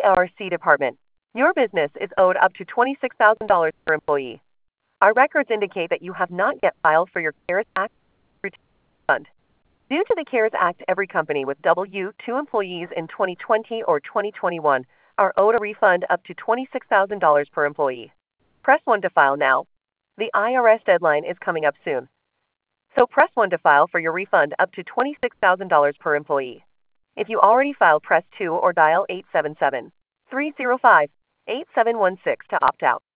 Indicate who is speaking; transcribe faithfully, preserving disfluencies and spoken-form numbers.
Speaker 1: R C department. Your business is owed up to twenty-six thousand dollars per employee. Our records indicate that you have not yet filed for your CARES Act refund. Due to the CARES Act, every company with W two employees in twenty twenty or twenty twenty-one are owed a refund up to twenty-six thousand dollars per employee. Press one to file now. The I R S deadline is coming up soon. So press one to file for your refund up to twenty-six thousand dollars per employee. If you already filed, press two or dial eight seven seven, three zero five, eight seven one six to opt out.